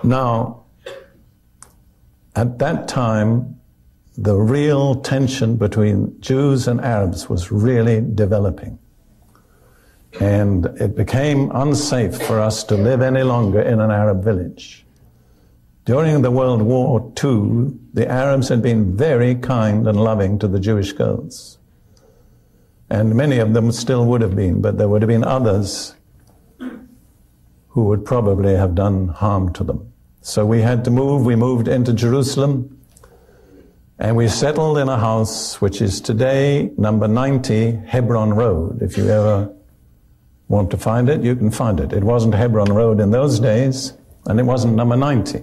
Now, at that time, the real tension between Jews and Arabs was really developing. And it became unsafe for us to live any longer in an Arab village. During the World War II, the Arabs had been very kind and loving to the Jewish girls. And many of them still would have been, but there would have been others who would probably have done harm to them. So we had to move. We moved into Jerusalem, and we settled in a house which is today number 90 Hebron Road. If you ever want to find it, you can find it. It wasn't Hebron Road in those days, and it wasn't number 90.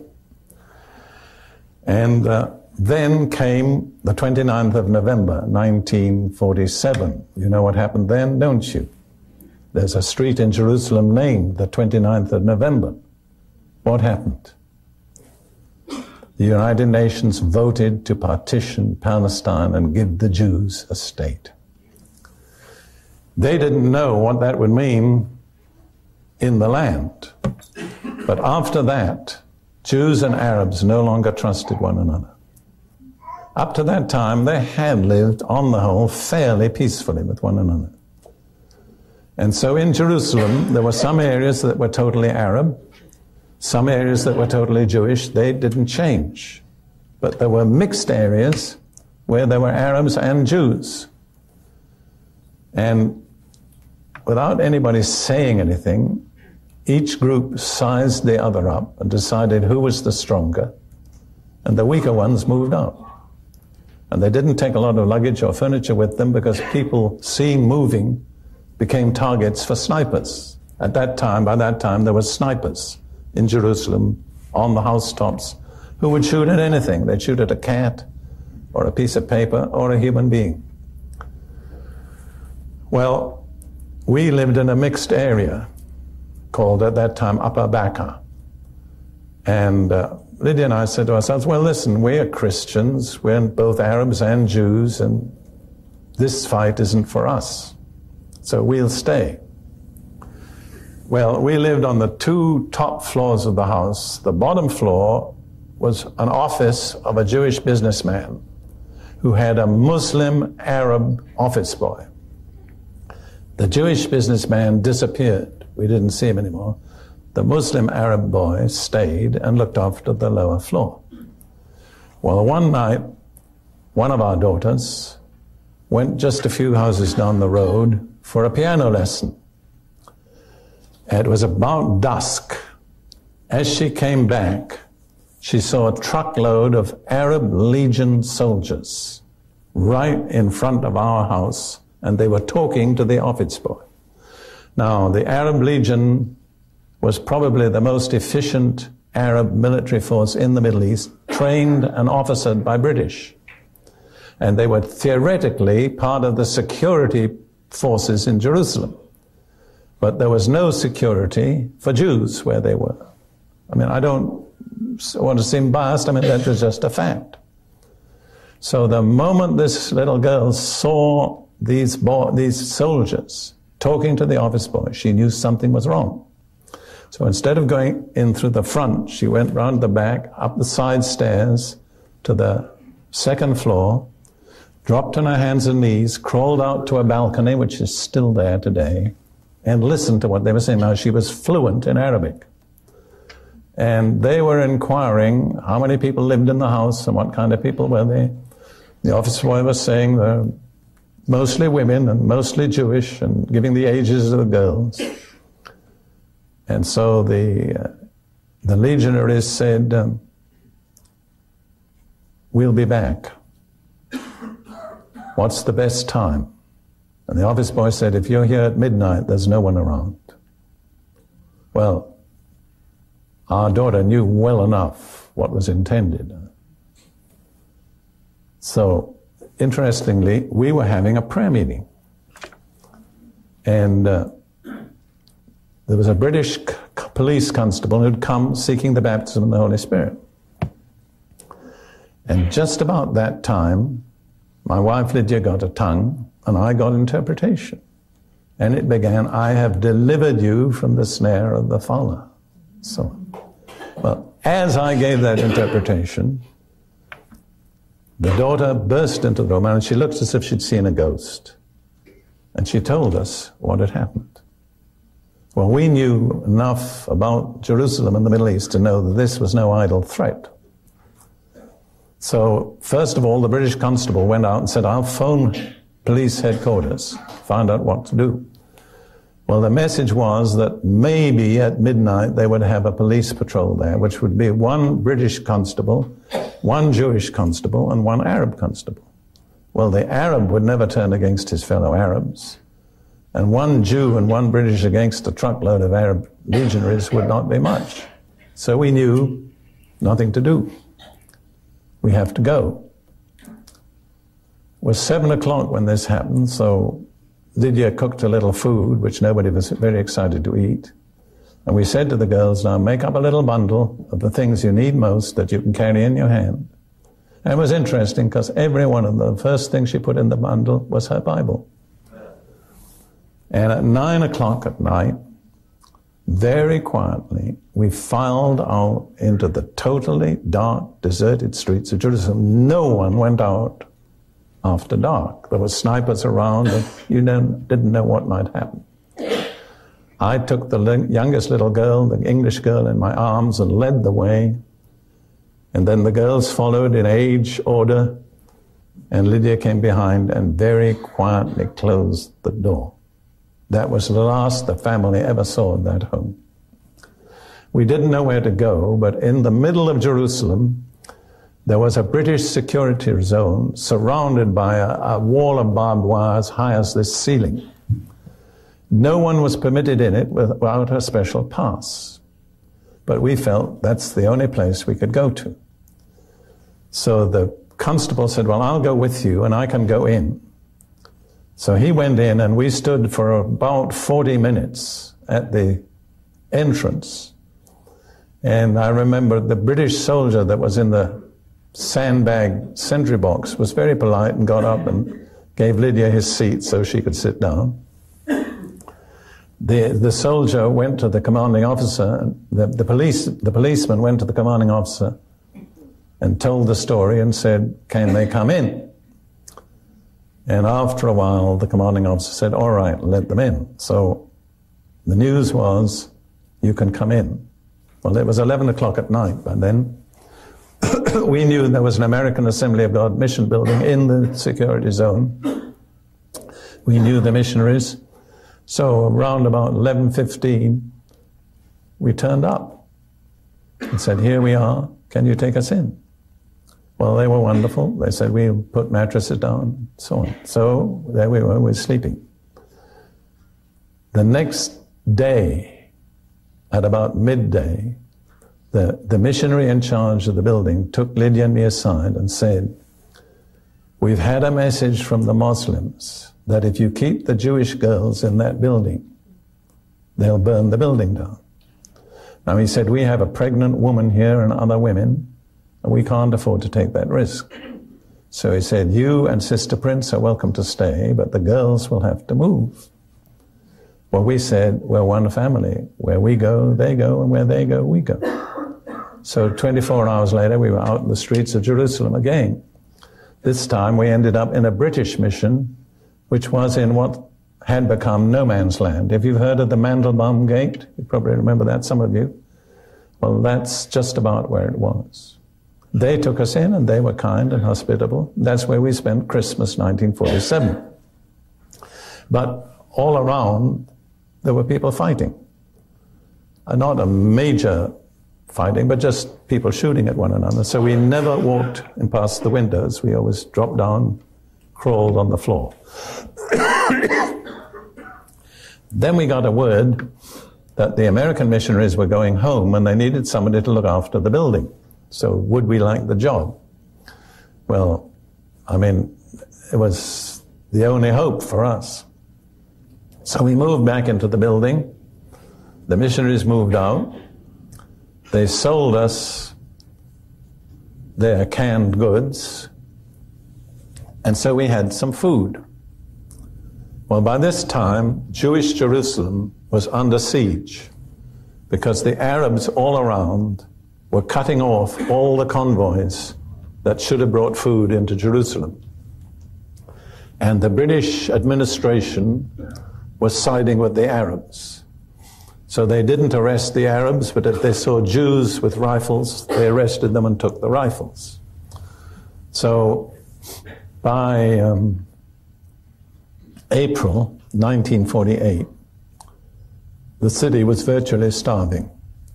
And then came the 29th of November, 1947. You know what happened then, don't you? There's a street in Jerusalem named the 29th of November. What happened? The United Nations voted to partition Palestine and give the Jews a state. They didn't know what that would mean in the land. But after that, Jews and Arabs no longer trusted one another. Up to that time, they had lived, on the whole, fairly peacefully with one another. And so in Jerusalem, there were some areas that were totally Arab, some areas that were totally Jewish. They didn't change. But there were mixed areas where there were Arabs and Jews. And without anybody saying anything, each group sized the other up and decided who was the stronger, and the weaker ones moved out. And they didn't take a lot of luggage or furniture with them because people seen moving became targets for snipers. At that time, by that time, there were snipers in Jerusalem on the housetops who would shoot at anything. They'd shoot at a cat or a piece of paper or a human being. Well, we lived in a mixed area called at that time Upper Baca. And Lydia and I said to ourselves, well, listen, we're Christians, we're both Arabs and Jews, and this fight isn't for us. So we'll stay. Well, we lived on the two top floors of the house. The bottom floor was an office of a Jewish businessman who had a Muslim Arab office boy. The Jewish businessman disappeared. We didn't see him anymore. The Muslim Arab boy stayed and looked after the lower floor. Well, one night, one of our daughters went just a few houses down the road for a piano lesson. It was about dusk. As she came back, she saw a truckload of Arab Legion soldiers right in front of our house, and they were talking to the office boy. Now, the Arab Legion was probably the most efficient Arab military force in the Middle East, trained and officered by British. And they were theoretically part of the security forces in Jerusalem. But there was no security for Jews where they were. I mean, I don't want to seem biased. I mean, that was just a fact. So the moment this little girl saw these soldiers talking to the office boy, she knew something was wrong. So instead of going in through the front, she went round the back, up the side stairs to the second floor, dropped on her hands and knees, crawled out to a balcony, which is still there today, and listened to what they were saying. Now, she was fluent in Arabic. And they were inquiring how many people lived in the house and what kind of people were they. The office boy was saying they're mostly women and mostly Jewish, and giving the ages of the girls. And so the legionaries said, we'll be back. What's the best time? And the office boy said, if you're here at midnight, there's no one around. Well, our daughter knew well enough what was intended. So, interestingly, we were having a prayer meeting. And there was a British police constable who'd come seeking the baptism of the Holy Spirit. And just about that time, my wife Lydia got a tongue, and I got interpretation. And it began, I have delivered you from the snare of the fowler. So, well, as I gave that interpretation, the daughter burst into the room and she looked as if she'd seen a ghost. And she told us what had happened. Well, we knew enough about Jerusalem and the Middle East to know that this was no idle threat. So, first of all, the British constable went out and said, I'll phone police headquarters, find out what to do. Well, the message was that maybe at midnight they would have a police patrol there, which would be one British constable, one Jewish constable, and one Arab constable. Well, the Arab would never turn against his fellow Arabs, and one Jew and one British against a truckload of Arab legionaries would not be much. So we knew nothing to do. We have to go. It was 7 o'clock when this happened, so Lydia cooked a little food, which nobody was very excited to eat. And we said to the girls, now make up a little bundle of the things you need most that you can carry in your hand. And it was interesting because every one of them, the first thing she put in the bundle was her Bible. And at 9 o'clock at night, very quietly, we filed out into the totally dark, deserted streets of Jerusalem. No one went out after dark. There were snipers around, and you didn't know what might happen. I took the youngest little girl, the English girl, in my arms and led the way. And then the girls followed in age order, and Lydia came behind and very quietly closed the door. That was the last the family ever saw in that home. We didn't know where to go, but in the middle of Jerusalem, there was a British security zone surrounded by a wall of barbed wire as high as this ceiling. No one was permitted in it without a special pass. But we felt that's the only place we could go to. So the constable said, well, I'll go with you and I can go in. So he went in and we stood for about 40 minutes at the entrance. And I remember the British soldier that was in the sandbag sentry box was very polite and got up and gave Lydia his seat so she could sit down. The soldier went to the commanding officer, the policeman went to the commanding officer and told the story and said, can they come in? And after a while, the commanding officer said, all right, let them in. So the news was, you can come in. Well, it was 11 o'clock at night by then. We knew there was an American Assembly of God mission building in the security zone. We knew the missionaries. So around about 11:15, we turned up and said, here we are, can you take us in? Well, they were wonderful. They said, we'll put mattresses down, and so on. So there we were sleeping. The next day, at about midday, the missionary in charge of the building took Lydia and me aside and said, we've had a message from the Muslims that if you keep the Jewish girls in that building, they'll burn the building down. Now he said, we have a pregnant woman here and other women, and we can't afford to take that risk. So he said, you and Sister Prince are welcome to stay, but the girls will have to move. Well, we said, we're one family. Where we go, they go, and where they go, we go. So 24 hours later, we were out in the streets of Jerusalem again. This time we ended up in a British mission, which was in what had become no man's land. If you've heard of the Mandelbaum Gate, you probably remember that, some of you. Well, that's just about where it was. They took us in, and they were kind and hospitable. That's where we spent Christmas 1947. But all around, there were people fighting. Not a major fighting, but just people shooting at one another. So we never walked in past the windows. We always dropped down, crawled on the floor. Then we got a word that the American missionaries were going home and they needed somebody to look after the building. So would we like the job? Well, I mean, it was the only hope for us. So we moved back into the building. The missionaries moved out. They sold us their canned goods. And so we had some food. Well, by this time, Jewish Jerusalem was under siege because the Arabs all around were cutting off all the convoys that should have brought food into Jerusalem. And the British administration was siding with the Arabs. So they didn't arrest the Arabs, but if they saw Jews with rifles, they arrested them and took the rifles. So by April 1948, the city was virtually starving.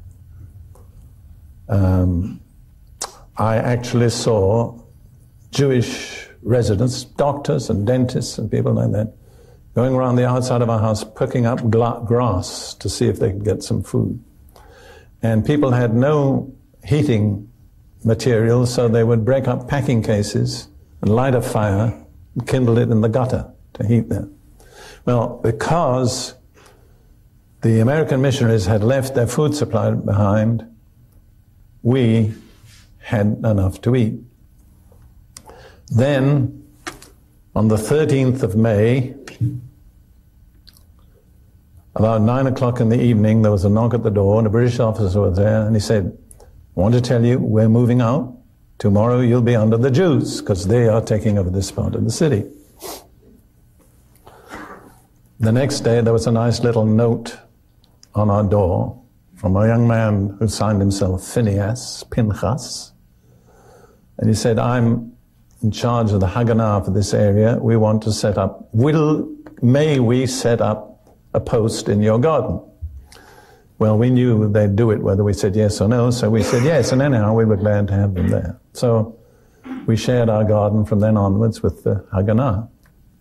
I actually saw Jewish residents, doctors and dentists and people like that, going around the outside of our house picking up grass to see if they could get some food. And people had no heating material, so they would break up packing cases and light a fire and kindle it in the gutter to heat them. Well, because the American missionaries had left their food supply behind, we had enough to eat. Then, on the 13th of May, about 9 o'clock in the evening, there was a knock at the door, and a British officer was there, and he said, "I want to tell you, we're moving out. Tomorrow you'll be under the Jews, because they are taking over this part of the city." The next day, there was a nice little note on our door from a young man who signed himself Pinchas. And he said, "I'm in charge of the Haganah for this area. We want to set up, may we set up a post in your garden?" Well, we knew they'd do it whether we said yes or no, so we said yes, and anyhow, we were glad to have them there. So we shared our garden from then onwards with the Haganah.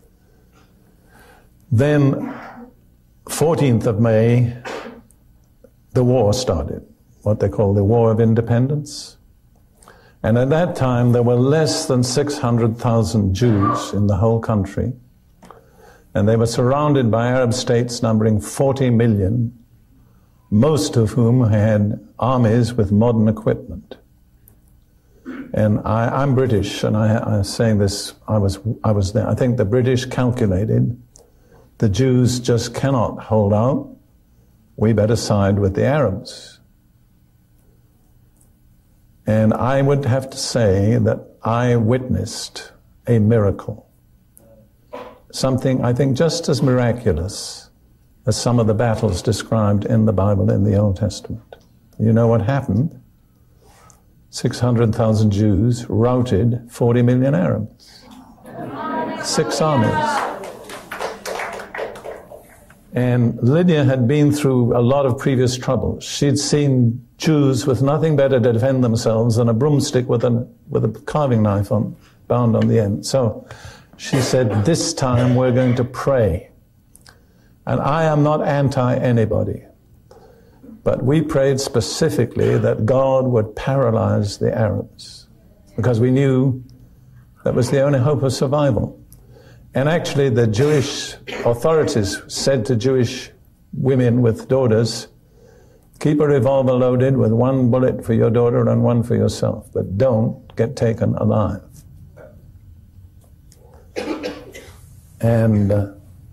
Then, 14th of May, the war started, what they call the War of Independence. And at that time, there were less than 600,000 Jews in the whole country. And they were surrounded by Arab states numbering 40 million, most of whom had armies with modern equipment. And I'm British, and I'm saying this, I was there. I think the British calculated the Jews just cannot hold out. We better side with the Arabs. And I would have to say that I witnessed a miracle. Something, I think, just as miraculous as some of the battles described in the Bible in the Old Testament. You know what happened? 600,000 Jews routed 40 million Arabs. 6 armies. And Lydia had been through a lot of previous troubles. She'd seen Jews with nothing better to defend themselves than a broomstick with a carving knife bound on the end. So she said, "This time we're going to pray." And I am not anti-anybody, but we prayed specifically that God would paralyze the Arabs, because we knew that was the only hope of survival. And actually, the Jewish authorities said to Jewish women with daughters, "Keep a revolver loaded with 1 bullet for your daughter and 1 for yourself, but don't get taken alive." And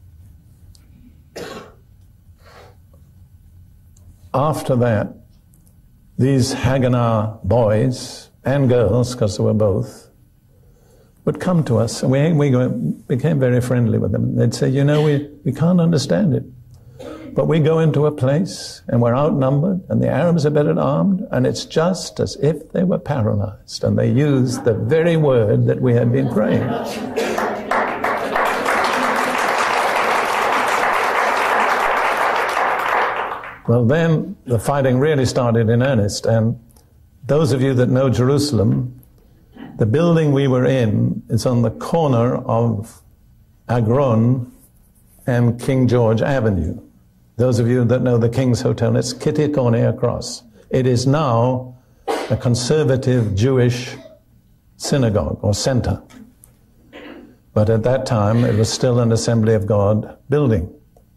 after that, these Haganah boys and girls, because they were both, would come to us, and we became very friendly with them. They'd say, "You know, we can't understand it, but we go into a place and we're outnumbered and the Arabs are better armed, and it's just as if they were paralyzed." And they used the very word that we had been praying. Well, then the fighting really started in earnest, and those of you that know Jerusalem, the building we were in is on the corner of Agron and King George Avenue. Those of you that know the King's Hotel, it's Kitty Corner across. It is now a conservative Jewish synagogue or center. But at that time, it was still an Assembly of God building.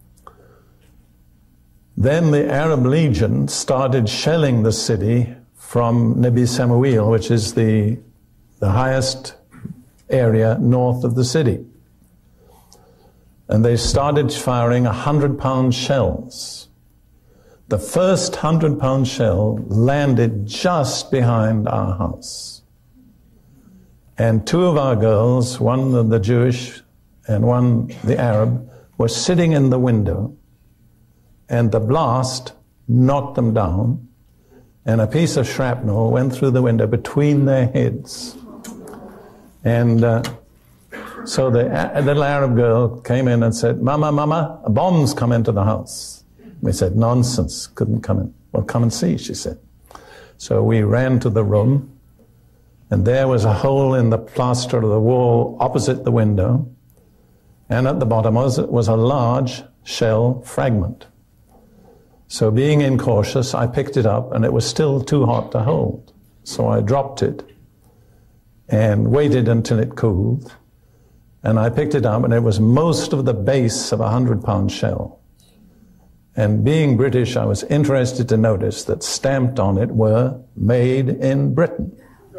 Then the Arab Legion started shelling the city from Nebi Samuel, which is the highest area north of the city. And they started firing 100-pound shells. the first 100-pound shell landed just behind our house. And two of our girls, one the Jewish and one the Arab, were sitting in the window, and the blast knocked them down, and a piece of shrapnel went through the window between their heads. And so the little Arab girl came in and said, "Mama, Mama, a bomb's come into the house." We said, "Nonsense, couldn't come in." "Well, come and see," she said. So we ran to the room, and there was a hole in the plaster of the wall opposite the window, and at the bottom was a large shell fragment. So being incautious, I picked it up, and it was still too hot to hold. So I dropped it and waited until it cooled, and I picked it up, and it was most of the base of a 100-pound shell. And being British, I was interested to notice that stamped on it were "Made in Britain."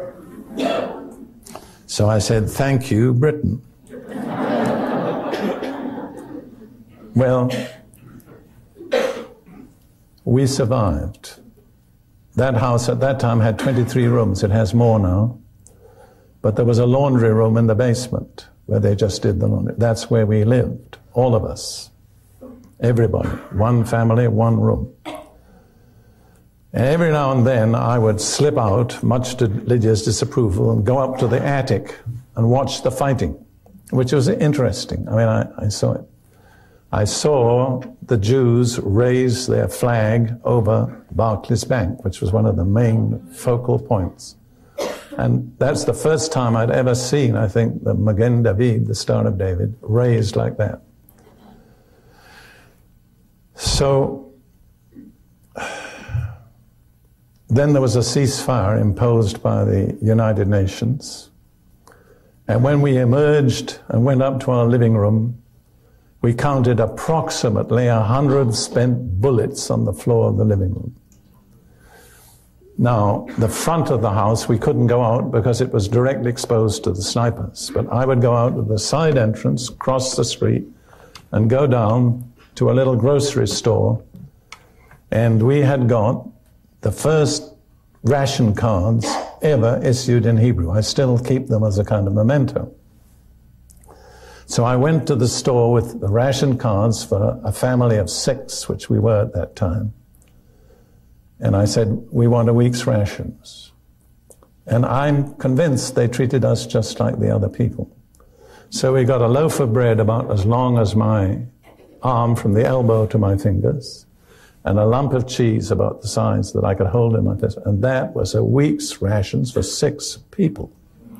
So I said, "Thank you, Britain." Well, we survived. That house at that time had 23 rooms. It has more now. But there was a laundry room in the basement where they just did the laundry. That's where we lived, all of us, everybody, one family, one room. And every now and then I would slip out, much to Lydia's disapproval, and go up to the attic and watch the fighting, which was interesting. I mean, I saw it. I saw the Jews raise their flag over Barclays Bank, which was one of the main focal points. And that's the first time I'd ever seen, I think, the Magen David, the Star of David, raised like that. So then there was a ceasefire imposed by the United Nations. And when we emerged and went up to our living room, we counted approximately 100 spent bullets on the floor of the living room. Now, the front of the house, we couldn't go out because it was directly exposed to the snipers. But I would go out to the side entrance, cross the street, and go down to a little grocery store. And we had got the first ration cards ever issued in Hebrew. I still keep them as a kind of memento. So I went to the store with the ration cards for a family of 6, which we were at that time. And I said, "We want a week's rations." And I'm convinced they treated us just like the other people. So we got a loaf of bread about as long as my arm from the elbow to my fingers, and a lump of cheese about the size that I could hold in my fist. And that was a week's rations for 6 people.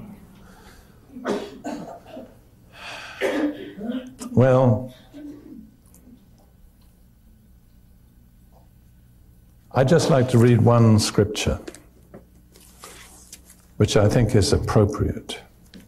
Well, I'd just like to read one scripture, which I think is appropriate.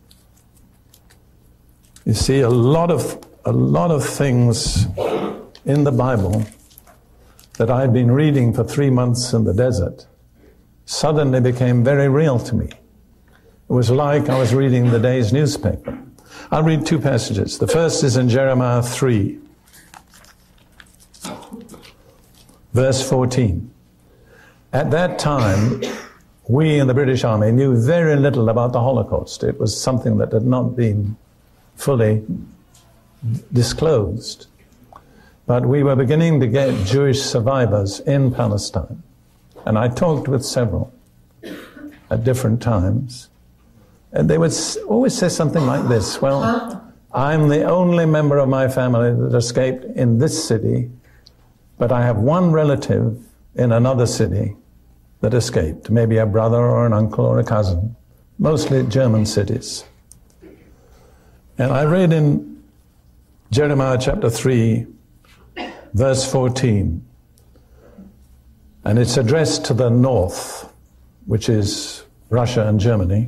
You see, a lot of things in the Bible that I'd been reading for 3 months in the desert suddenly became very real to me. It was like I was reading the day's newspaper. I'll read 2 passages. The first is in Jeremiah 3, verse 14. At that time, we in the British Army knew very little about the Holocaust. It was something that had not been fully disclosed. But we were beginning to get Jewish survivors in Palestine. And I talked with several at different times. And they would always say something like this: "Well, I'm the only member of my family that escaped in this city, but I have one relative in another city that escaped, maybe a brother or an uncle or a cousin, mostly German cities." And I read in Jeremiah chapter 3, verse 14, and it's addressed to the north, which is Russia and Germany.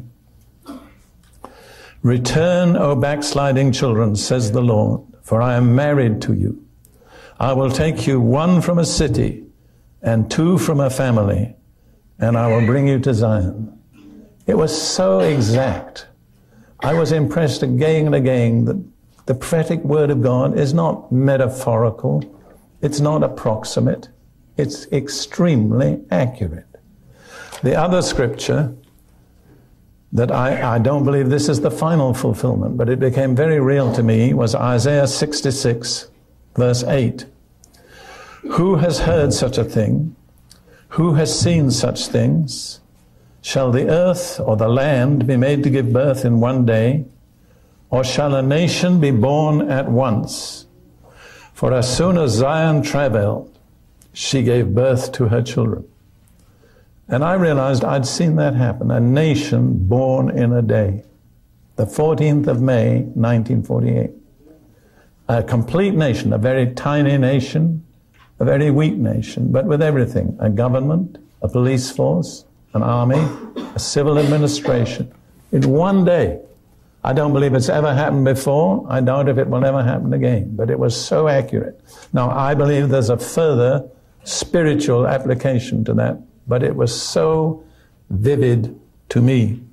"Return, O backsliding children, says the Lord, for I am married to you. I will take you 1 from a city and 2 from a family, and I will bring you to Zion." It was so exact. I was impressed again and again that the prophetic word of God is not metaphorical. It's not approximate. It's extremely accurate. The other scripture that I don't believe this is the final fulfillment, but it became very real to me, was Isaiah 66, verse 8. Who has heard such a thing? Who has seen such things? Shall the earth or the land be made to give birth in one day? Or shall a nation be born at once? For as soon as Zion travailed, she gave birth to her children. And I realized I'd seen that happen, a nation born in a day. The 14th of May, 1948. A complete nation, a very tiny nation, a very weak nation, but with everything. A government, a police force, an army, a civil administration. In one day. I don't believe it's ever happened before. I doubt if it will ever happen again. But it was so accurate. Now, I believe there's a further spiritual application to that. But it was so vivid to me.